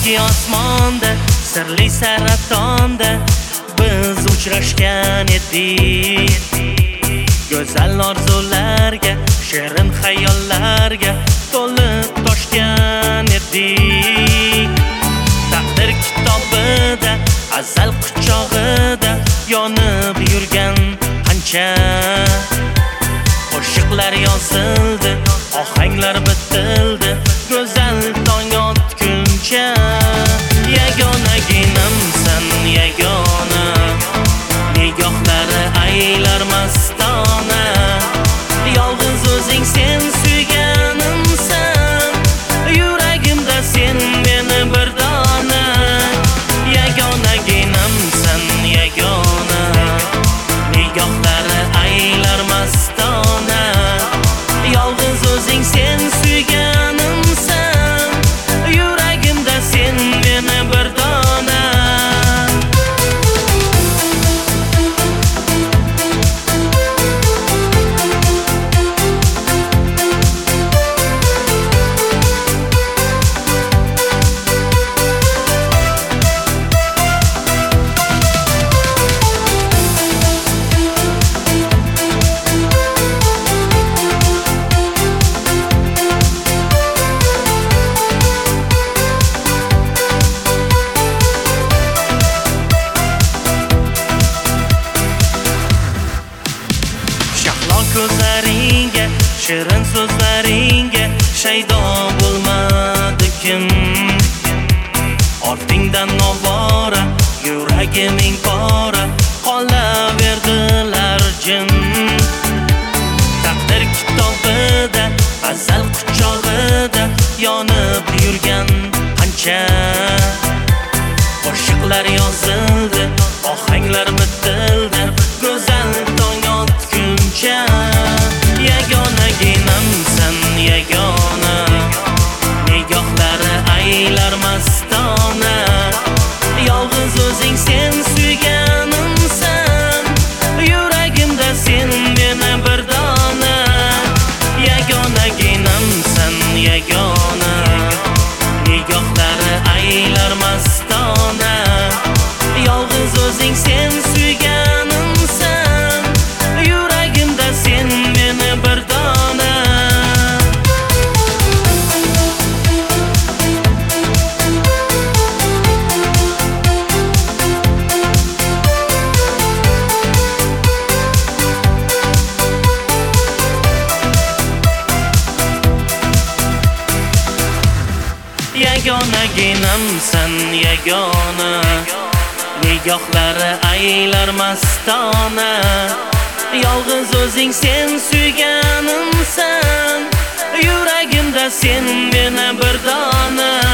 balki osmonda sirli saratonda biz uchrashgan edik. Go'zal orzularga, shirin xayollarga to'lib toshgan edik. Taqdir kitobida, azal quchog'ida yonib yurgan qancha qo'shiqlar yozildi, ohanglar bitildi, go'zal tong otguncha. Yagonaginamsan yagona, nigohlari aylar mastona. Yolg'iz o'zing sen suyganimsan, yuragimda sen meni bir dona. Yagonaginamsan yagona, nigohlari aylar mastona. Yolg'iz o'zing sen suyganimsan, yuragimda sen meni bir dona. Ko'zlaringga, shirin so'zlaringga shaydo bo'lmadi kim. Ortingdan ovora, yuragiming pora, qolaverdilar jim. Taqdir kitobida, azal quchog'ida yonib yurgan qancha qo'shiqlar yozildi, ohanglar bitildi, go'zal tong otguncha. Yagonaginamsan yagona, nigohlari aylar mastona. Yolg'iz o'zing sen suyganimsan, yuragimda sen meni bir dona. Yagonaginamsan yagona, nigohlari aylar mastona. Yolg'iz o'zing sen suyganimsan, yuragimda sen meni bir dona. Yagonaginamsan yagona, nigohlari aylar mastona. Yolg'iz o'zing sen suyganimsan, yuragimda sen meni bir dona.